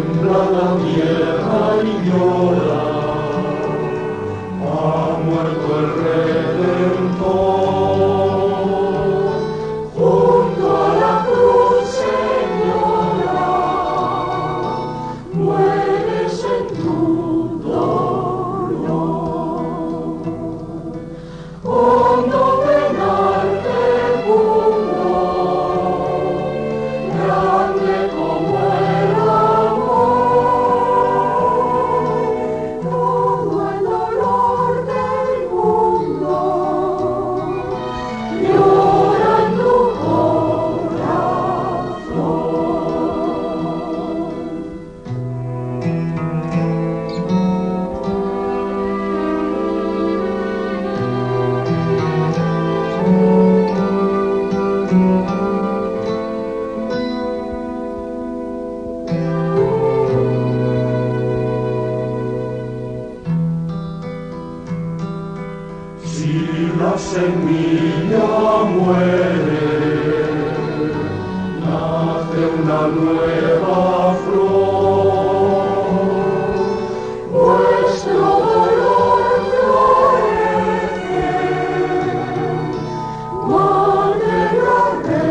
tiembla la tierra y llora, ha muerto el Redentor. Junto a la cruz, Señora, mueres en tu dolor. Hondo penal del mundo, grande como el amor, todo el dolor del mundo llora en tu Si la semilla muere, nace una nueva flor. Vuestro dolor florece, madre la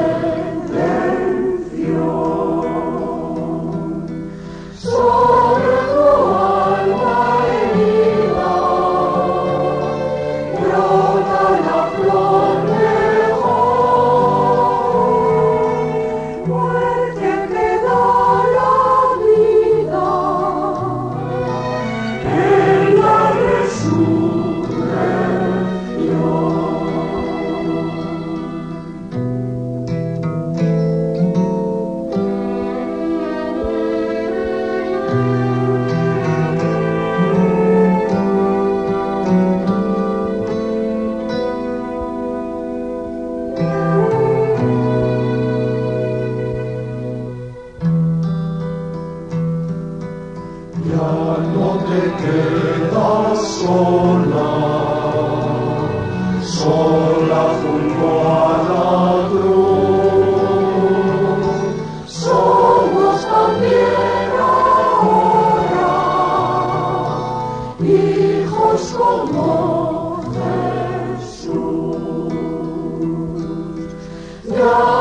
redención. Sobre tu alma herida brota la flor mejor, muerte que da la vida en la resurrección. Ya no te quedas sola, sola junto a la cruz. Somos también ahora hijos como Jesús. Ya